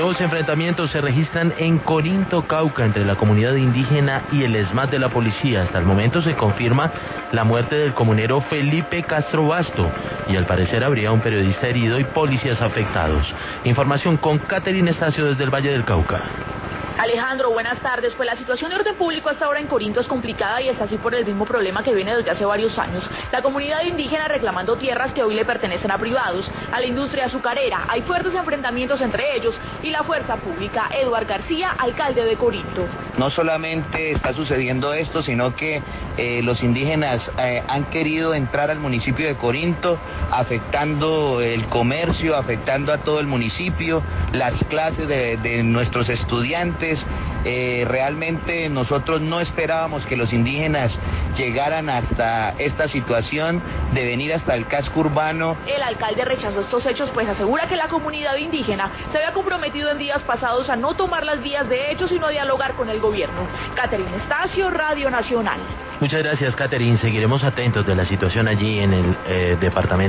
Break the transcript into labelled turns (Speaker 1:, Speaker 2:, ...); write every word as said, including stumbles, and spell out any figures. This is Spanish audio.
Speaker 1: Nuevos enfrentamientos se registran en Corinto, Cauca, entre la comunidad indígena y el ESMAD de la policía. Hasta el momento se confirma la muerte del comunero Felipe Castro Basto y al parecer habría un periodista herido y policías afectados. Información con Catherine Estacio desde el Valle del Cauca.
Speaker 2: Alejandro, buenas tardes. Pues la situación de orden público hasta ahora en Corinto es complicada y está así por el mismo problema que viene desde hace varios años. La comunidad indígena reclamando tierras que hoy le pertenecen a privados, a la industria azucarera. Hay fuertes enfrentamientos entre ellos y la fuerza pública. Eduard García, alcalde de Corinto.
Speaker 3: No solamente está sucediendo esto, sino que eh, los indígenas eh, han querido entrar al municipio de Corinto, afectando el comercio, afectando a todo el municipio, las clases de, de nuestros estudiantes. Eh, realmente nosotros no esperábamos que los indígenas llegaran hasta esta situación de venir hasta el casco urbano.
Speaker 2: El alcalde rechazó estos hechos, pues asegura que la comunidad indígena se había comprometido en días pasados a no tomar las vías de hecho, sino a dialogar con el gobierno. Catherine Estacio, Radio Nacional.
Speaker 1: Muchas gracias, Catherine. Seguiremos atentos de la situación allí en el eh, departamento.